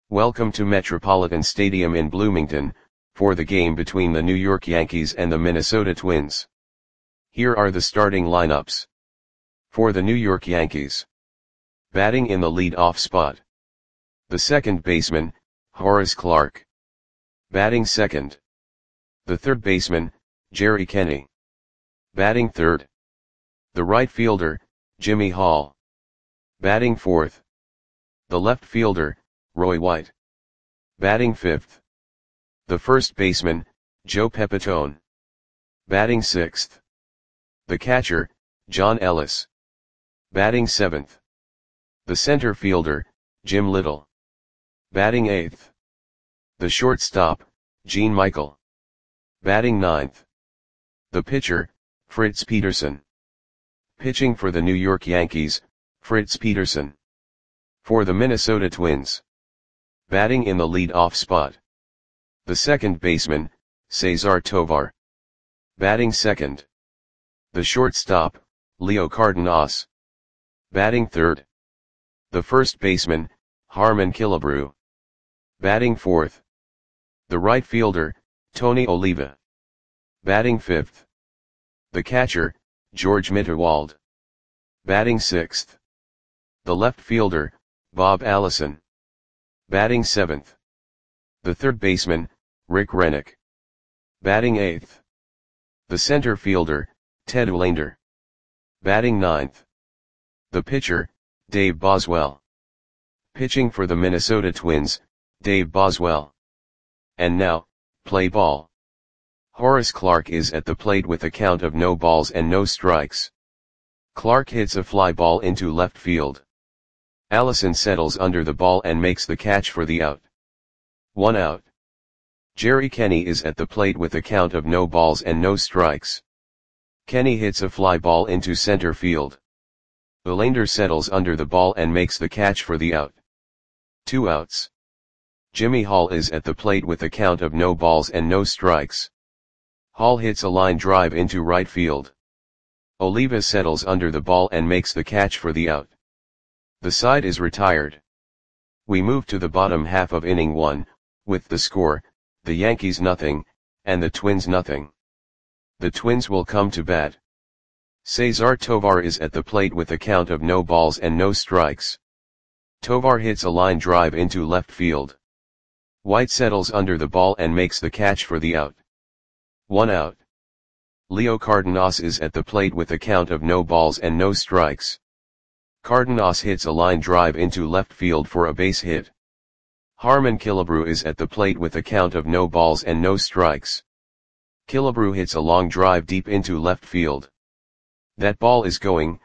Welcome to Metropolitan Stadium in Bloomington, for the game between the New York Yankees and the Minnesota Twins. Here are the starting lineups. For the New York Yankees. Batting in the lead-off spot. The second baseman, Horace Clarke. Batting second. The third baseman, Jerry Kenney. Batting third. The right fielder, Jimmy Hall. Batting fourth. The left fielder, Roy White. Batting fifth. The first baseman, Joe Pepitone. Batting sixth. The catcher, John Ellis. Batting seventh. The center fielder, Jim Little. Batting eighth. The shortstop, Gene Michael. Batting ninth. The pitcher, Fritz Peterson. Pitching for the New York Yankees, Fritz Peterson. For the Minnesota Twins. Batting in the lead-off spot. The second baseman, Cesar Tovar. Batting second. The shortstop, Leo Cardenas. Batting third. The first baseman, Harmon Killebrew. Batting fourth. The right fielder, Tony Oliva. Batting fifth. The catcher, George Mitterwald. Batting sixth. The left fielder, Bob Allison. Batting seventh. The third baseman, Rick Rennick. Batting eighth. The center fielder, Ted Olander. Batting ninth. The pitcher, Dave Boswell. Pitching for the Minnesota Twins, Dave Boswell. And now, play ball. Horace Clarke is at the plate with a count of no balls and no strikes. Clarke hits a fly ball into left field. Allison settles under the ball and makes the catch for the out. 1 out. Jerry Kenney is at the plate with a count of no balls and no strikes. Kenney hits a fly ball into center field. Olander settles under the ball and makes the catch for the out. 2 outs. Jimmy Hall is at the plate with a count of no balls and no strikes. Hall hits a line drive into right field. Oliva settles under the ball and makes the catch for the out. The side is retired. We move to the bottom half of inning 1, with the score, the Yankees nothing, and the Twins nothing. The Twins will come to bat. Cesar Tovar is at the plate with a count of no balls and no strikes. Tovar hits a line drive into left field. White settles under the ball and makes the catch for the out. 1 out. Leo Cardenas is at the plate with a count of no balls and no strikes. Cardenas hits a line drive into left field for a base hit. Harmon Killebrew is at the plate with a count of no balls and no strikes. Killebrew hits a long drive deep into left field. That ball is gone.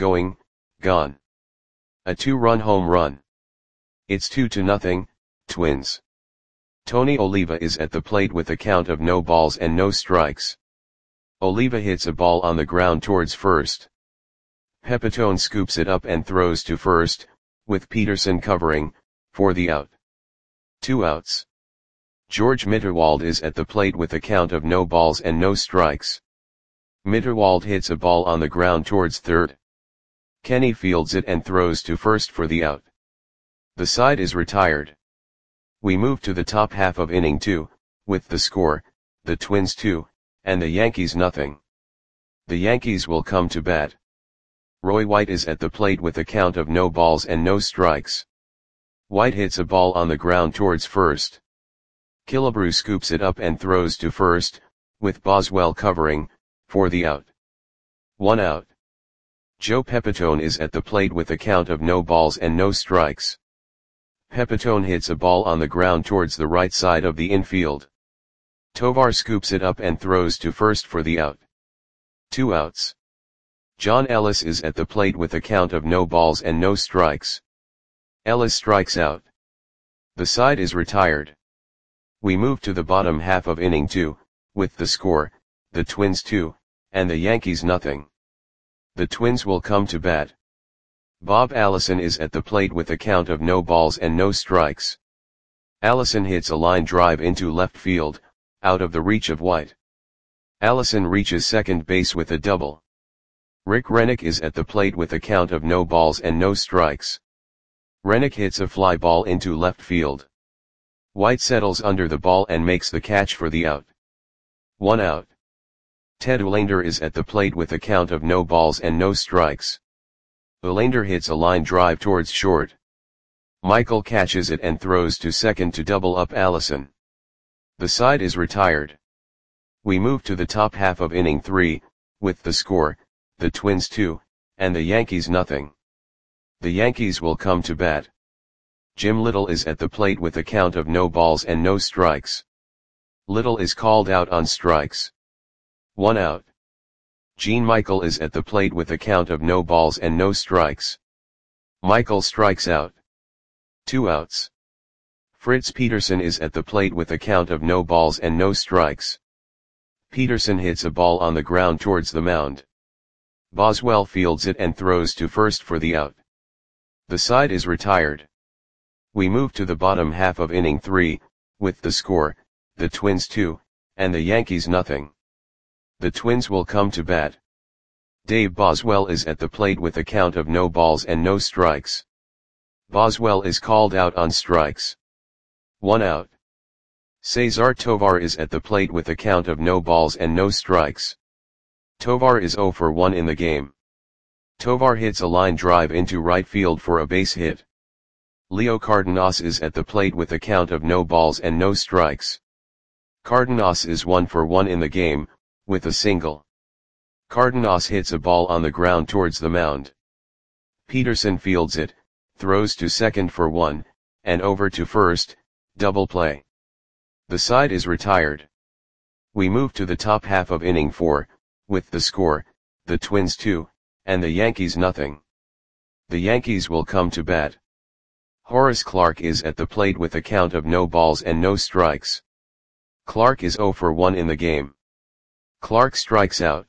A 2-run home run. It's 2-0, Twins. Tony Oliva is at the plate with a count of no balls and no strikes. Oliva hits a ball on the ground towards first. Pepitone scoops it up and throws to first, with Peterson covering, for the out. 2 outs. George Mitterwald is at the plate with a count of no balls and no strikes. Mitterwald hits a ball on the ground towards third. Kenney fields it and throws to first for the out. The side is retired. We move to the top half of inning 2, with the score, the Twins 2, and the Yankees nothing. The Yankees will come to bat. Roy White is at the plate with a count of no balls and no strikes. White hits a ball on the ground towards first. Killebrew scoops it up and throws to first, with Boswell covering, for the out. 1 out. Joe Pepitone is at the plate with a count of no balls and no strikes. Pepitone hits a ball on the ground towards the right side of the infield. Tovar scoops it up and throws to first for the out. 2 outs. John Ellis is at the plate with a count of no balls and no strikes. Ellis strikes out. The side is retired. We move to the bottom half of inning 2, with the score, the Twins 2, and the Yankees nothing. The Twins will come to bat. Bob Allison is at the plate with a count of no balls and no strikes. Allison hits a line drive into left field, out of the reach of White. Allison reaches second base with a double. Rick Rennick is at the plate with a count of no balls and no strikes. Rennick hits a fly ball into left field. White settles under the ball and makes the catch for the out. 1 out. Ted Olander is at the plate with a count of no balls and no strikes. Olander hits a line drive towards short. Michael catches it and throws to second to double up Allison. The side is retired. We move to the top half of inning 3, with the score, the Twins 2, and the Yankees nothing. The Yankees will come to bat. Jim Little is at the plate with a count of no balls and no strikes. Little is called out on strikes. 1 out. Gene Michael is at the plate with a count of no balls and no strikes. Michael strikes out. 2 outs. Fritz Peterson is at the plate with a count of no balls and no strikes. Peterson hits a ball on the ground towards the mound. Boswell fields it and throws to first for the out. The side is retired. We move to the bottom half of inning 3, with the score, the Twins 2, and the Yankees nothing. The Twins will come to bat. Dave Boswell is at the plate with a count of no balls and no strikes. Boswell is called out on strikes. 1 out. Cesar Tovar is at the plate with a count of no balls and no strikes. Tovar is 0 for 1 in the game. Tovar hits a line drive into right field for a base hit. Leo Cardenas is at the plate with a count of no balls and no strikes. Cardenas is 1 for 1 in the game, with a single. Cardenas hits a ball on the ground towards the mound. Peterson fields it, throws to second for 1, and over to first, double play. The side is retired. We move to the top half of inning 4, with the score, the Twins 2, and the Yankees nothing. The Yankees will come to bat. Horace Clarke is at the plate with a count of no balls and no strikes. Clarke is 0 for 1 in the game. Clarke strikes out.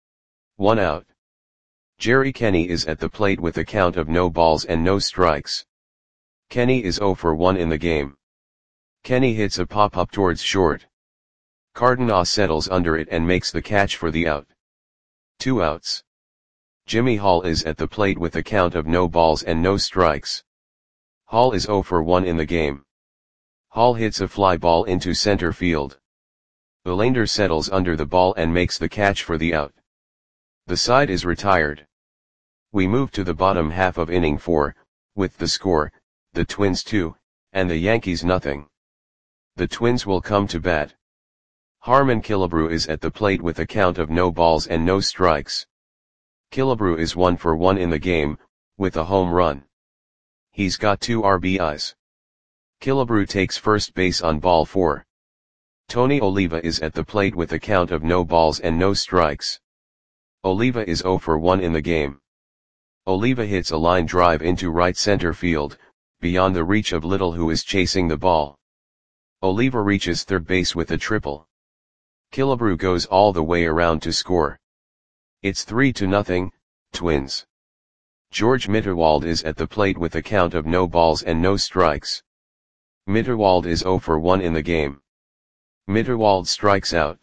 1 out. Jerry Kenny is at the plate with a count of no balls and no strikes. Kenny is 0 for 1 in the game. Kenny hits a pop-up towards short. Cardenas settles under it and makes the catch for the out. 2 outs. Jimmy Hall is at the plate with a count of no balls and no strikes. Hall is 0 for 1 in the game. Hall hits a fly ball into center field. Olander settles under the ball and makes the catch for the out. The side is retired. We move to the bottom half of inning 4, with the score, the Twins 2, and the Yankees nothing. The Twins will come to bat. Harmon Killebrew is at the plate with a count of no balls and no strikes. Killebrew is 1 for 1 in the game, with a home run. He's got 2 RBIs. Killebrew takes first base on ball 4. Tony Oliva is at the plate with a count of no balls and no strikes. Oliva is 0 for 1 in the game. Oliva hits a line drive into right center field, beyond the reach of Little who is chasing the ball. Oliva reaches third base with a triple. Killebrew goes all the way around to score. It's 3-0, Twins. George Mitterwald is at the plate with a count of no balls and no strikes. Mitterwald is 0 for 1 in the game. Mitterwald strikes out.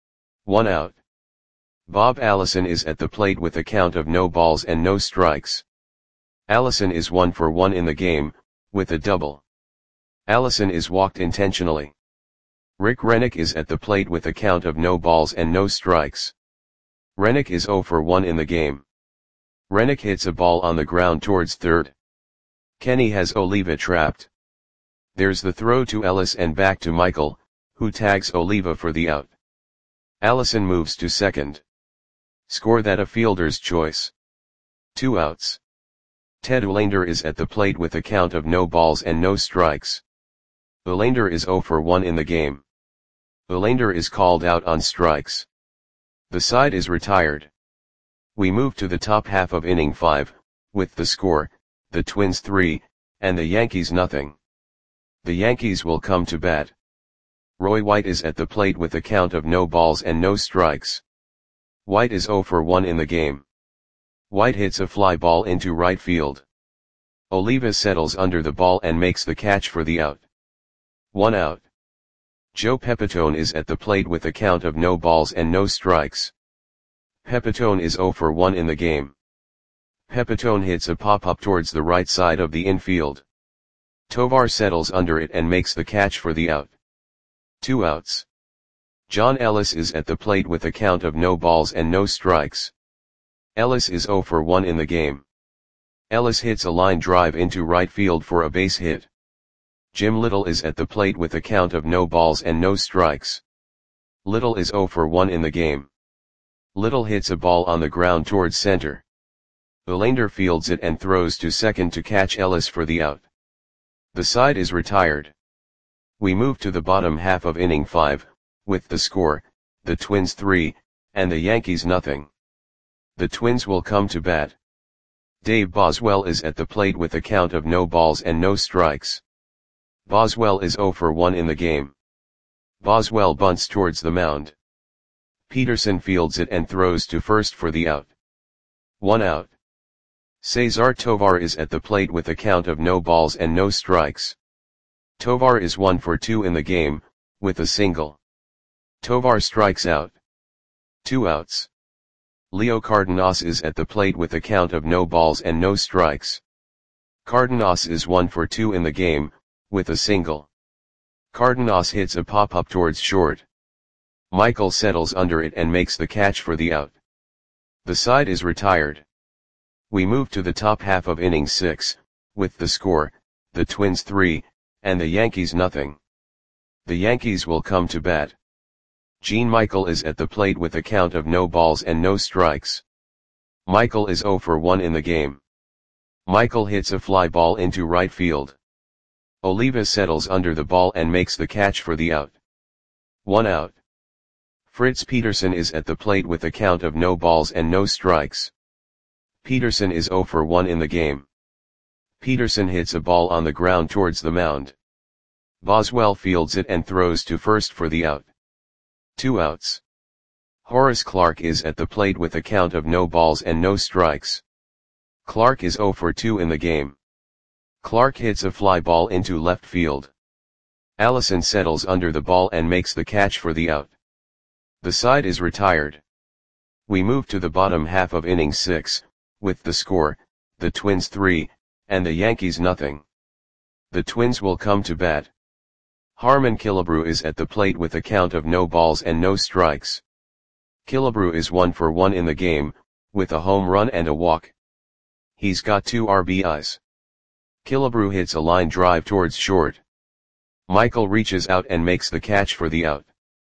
1 out. Bob Allison is at the plate with a count of no balls and no strikes. Allison is 1 for 1 in the game, with a double. Allison is walked intentionally. Rick Rennick is at the plate with a count of no balls and no strikes. Rennick is 0 for 1 in the game. Rennick hits a ball on the ground towards third. Kenny has Oliva trapped. There's the throw to Ellis and back to Michael, who tags Oliva for the out. Allison moves to second. Score that a fielder's choice. 2 outs. Ted Olander is at the plate with a count of no balls and no strikes. Olander is 0 for 1 in the game. Olander is called out on strikes. The side is retired. We move to the top half of inning 5, with the score, the Twins 3, and the Yankees nothing. The Yankees will come to bat. Roy White is at the plate with a count of no balls and no strikes. White is 0 for 1 in the game. White hits a fly ball into right field. Oliva settles under the ball and makes the catch for the out. 1 out. Joe Pepitone is at the plate with a count of no balls and no strikes. Pepitone is 0 for 1 in the game. Pepitone hits a pop-up towards the right side of the infield. Tovar settles under it and makes the catch for the out. 2 outs. John Ellis is at the plate with a count of no balls and no strikes. Ellis is 0 for 1 in the game. Ellis hits a line drive into right field for a base hit. Jim Little is at the plate with a count of no balls and no strikes. Little is 0 for 1 in the game. Little hits a ball on the ground towards center. Olander fields it and throws to second to catch Ellis for the out. The side is retired. We move to the bottom half of inning 5, with the score, the Twins 3, and the Yankees nothing. The Twins will come to bat. Dave Boswell is at the plate with a count of no balls and no strikes. Boswell is 0 for 1 in the game. Boswell bunts towards the mound. Peterson fields it and throws to first for the out. 1 out. Cesar Tovar is at the plate with a count of no balls and no strikes. Tovar is 1 for 2 in the game, with a single. Tovar strikes out. 2 outs. Leo Cardenas is at the plate with a count of no balls and no strikes. Cardenas is 1 for 2 in the game, with a single. Cardenas hits a pop-up towards short. Michael settles under it and makes the catch for the out. The side is retired. We move to the top half of inning 6, with the score, the Twins 3, and the Yankees nothing. The Yankees will come to bat. Gene Michael is at the plate with a count of no balls and no strikes. Michael is 0 for 1 in the game. Michael hits a fly ball into right field. Oliva settles under the ball and makes the catch for the out. 1 out. Fritz Peterson is at the plate with a count of no balls and no strikes. Peterson is 0 for 1 in the game. Peterson hits a ball on the ground towards the mound. Boswell fields it and throws to first for the out. 2 outs. Horace Clarke is at the plate with a count of no balls and no strikes. Clarke is 0 for 2 in the game. Clarke hits a fly ball into left field. Allison settles under the ball and makes the catch for the out. The side is retired. We move to the bottom half of inning 6, with the score, the Twins 3, and the Yankees nothing. The Twins will come to bat. Harmon Killebrew is at the plate with a count of no balls and no strikes. Killebrew is 1 for 1 in the game, with a home run and a walk. He's got 2 RBIs. Killebrew hits a line drive towards short. Michael reaches out and makes the catch for the out.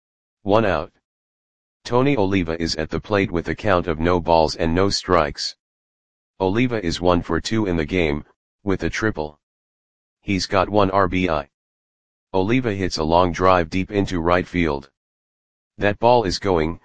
1 out. Tony Oliva is at the plate with a count of no balls and no strikes. Oliva is 1 for 2 in the game, with a triple. He's got 1 RBI. Oliva hits a long drive deep into right field. That ball is gone.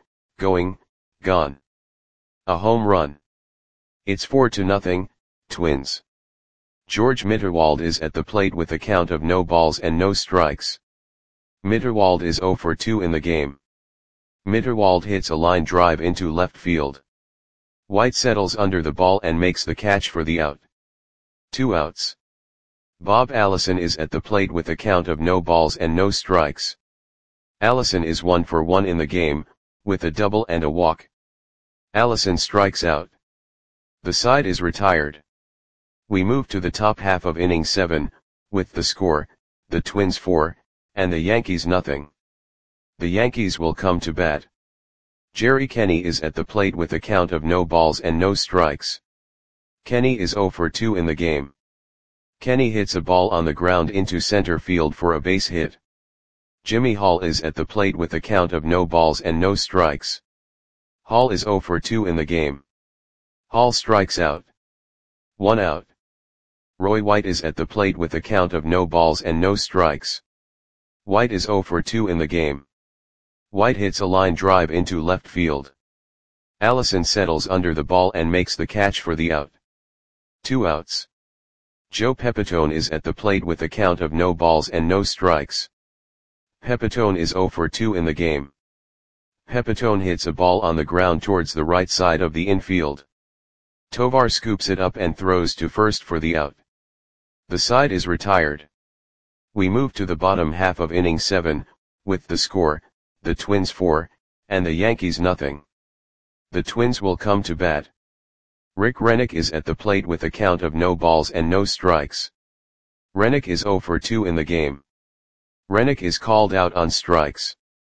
A home run. It's 4-0, Twins. George Mitterwald is at the plate with a count of no balls and no strikes. Mitterwald is 0 for 2 in the game. Mitterwald hits a line drive into left field. White settles under the ball and makes the catch for the out. 2 outs. Bob Allison is at the plate with a count of no balls and no strikes. Allison is 1 for 1 in the game, with a double and a walk. Allison strikes out. The side is retired. We move to the top half of inning 7, with the score, the Twins 4, and the Yankees nothing. The Yankees will come to bat. Jerry Kenny is at the plate with a count of no balls and no strikes. Kenny is 0 for 2 in the game. Kenny hits a ball on the ground into center field for a base hit. Jimmy Hall is at the plate with a count of no balls and no strikes. Hall is 0 for 2 in the game. Hall strikes out. 1 out. Roy White is at the plate with a count of no balls and no strikes. White is 0 for 2 in the game. White hits a line drive into left field. Allison settles under the ball and makes the catch for the out. 2 outs. Joe Pepitone is at the plate with a count of no balls and no strikes. Pepitone is 0 for 2 in the game. Pepitone hits a ball on the ground towards the right side of the infield. Tovar scoops it up and throws to first for the out. The side is retired. We move to the bottom half of inning 7, with the score, the Twins 4, and the Yankees nothing. The Twins will come to bat. Rick Rennick is at the plate with a count of no balls and no strikes. Rennick is 0 for 2 in the game. Rennick is called out on strikes.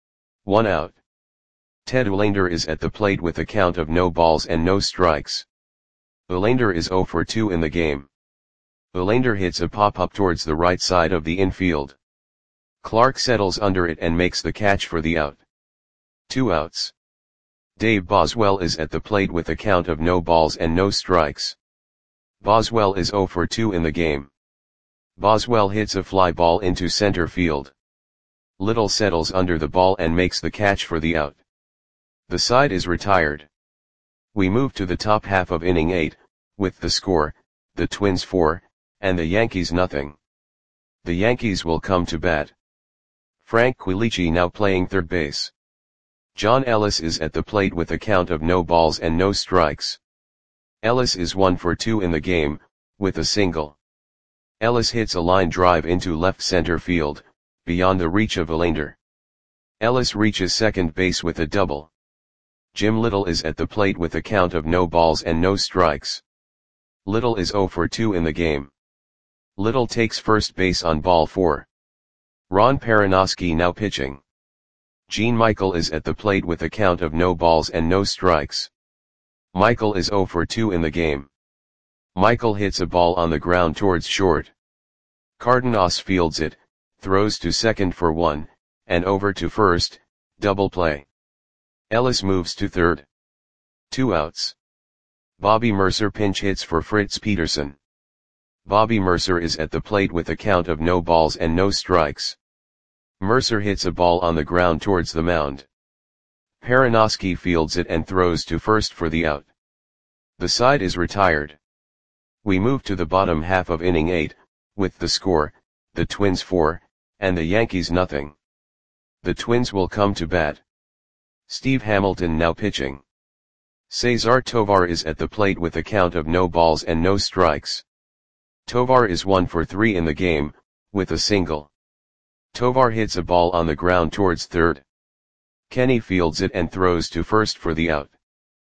1 out. Ted Uhlaender is at the plate with a count of no balls and no strikes. Uhlaender is 0 for 2 in the game. Uhlaender hits a pop-up towards the right side of the infield. Clark settles under it and makes the catch for the out. 2 outs. Dave Boswell is at the plate with a count of no balls and no strikes. Boswell is 0 for 2 in the game. Boswell hits a fly ball into center field. Little settles under the ball and makes the catch for the out. The side is retired. We move to the top half of inning 8, with the score, the Twins 4, and the Yankees nothing. The Yankees will come to bat. Frank Quilici now playing third base. John Ellis is at the plate with a count of no balls and no strikes. Ellis is 1 for 2 in the game, with a single. Ellis hits a line drive into left center field, beyond the reach of Uhlaender. Ellis reaches second base with a double. Jim Little is at the plate with a count of no balls and no strikes. Little is 0 for 2 in the game. Little takes first base on ball 4. Ron Perranoski now pitching. Gene Michael is at the plate with a count of no balls and no strikes. Michael is 0 for 2 in the game. Michael hits a ball on the ground towards short. Cardenas fields it, throws to second for 1, and over to first, double play. Ellis moves to third. 2 outs. Bobby Mercer pinch hits for Fritz Peterson. Bobby Mercer is at the plate with a count of no balls and no strikes. Mercer hits a ball on the ground towards the mound. Perranoski fields it and throws to first for the out. The side is retired. We move to the bottom half of inning 8, with the score, the Twins 4, and the Yankees nothing. The Twins will come to bat. Steve Hamilton now pitching. Cesar Tovar is at the plate with a count of no balls and no strikes. Tovar is 1 for 3 in the game, with a single. Tovar hits a ball on the ground towards third. Kenny fields it and throws to first for the out.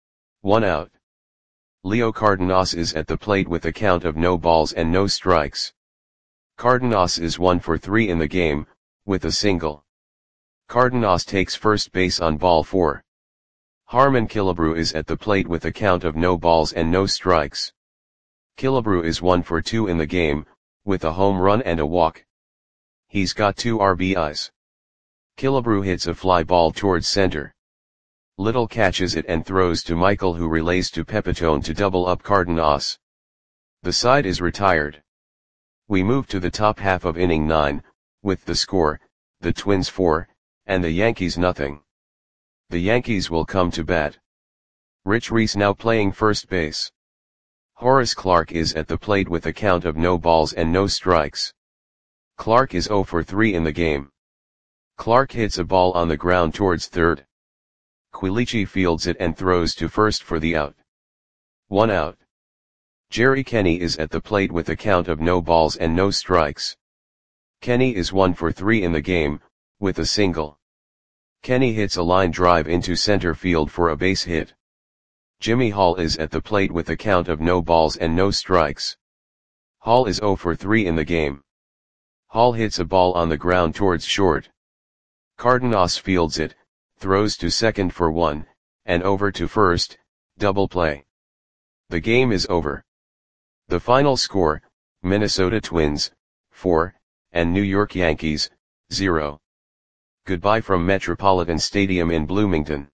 1 out. Leo Cardenas is at the plate with a count of no balls and no strikes. Cardenas is 1 for 3 in the game, with a single. Cardenas takes first base on ball 4. Harmon Killebrew is at the plate with a count of no balls and no strikes. Killebrew is 1 for 2 in the game, with a home run and a walk. He's got 2 RBIs. Killebrew hits a fly ball towards center. Little catches it and throws to Michael, who relays to Pepitone to double up Cardenas. The side is retired. We move to the top half of inning 9, with the score, the Twins 4, and the Yankees nothing. The Yankees will come to bat. Rich Reese now playing first base. Horace Clarke is at the plate with a count of no balls and no strikes. Clarke is 0 for 3 in the game. Clarke hits a ball on the ground towards third. Quilici fields it and throws to first for the out. 1 out. Jerry Kenny is at the plate with a count of no balls and no strikes. Kenny is 1 for 3 in the game, with a single. Kenny hits a line drive into center field for a base hit. Jimmy Hall is at the plate with a count of no balls and no strikes. Hall is 0 for 3 in the game. Hall hits a ball on the ground towards short. Cardenas fields it, throws to second for 1, and over to first, double play. The game is over. The final score, Minnesota Twins, 4, and New York Yankees, 0. Goodbye from Metropolitan Stadium in Bloomington.